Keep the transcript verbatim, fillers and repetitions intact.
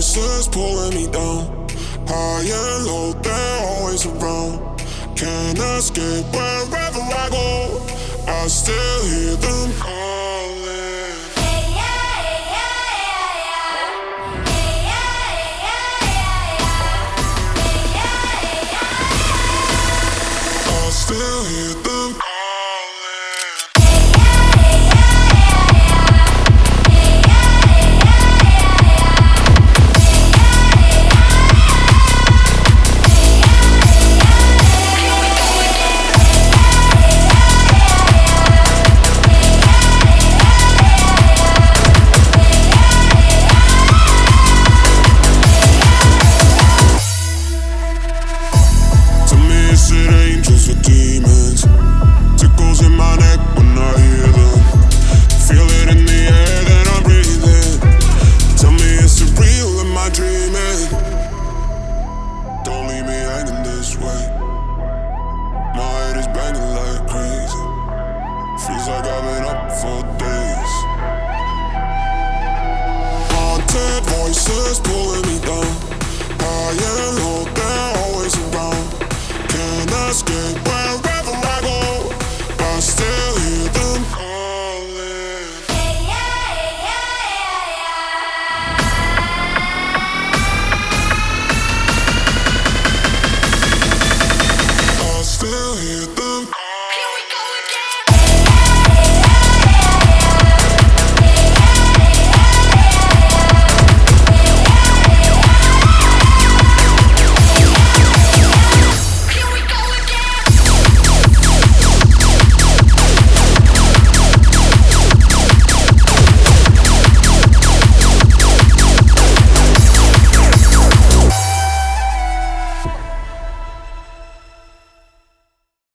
voices pulling me down. High and low, they're always around. Can't escape wherever I go. I still hear them calling. I still hear them calling. Is it angels or demons? Tickles in my neck when I hear them. Feel it in the air that I'm breathing. Tell me, is it real? Am I dreaming? Don't leave me hanging this way. My head is banging like crazy. Feels like I've been up for days. Haunted voices.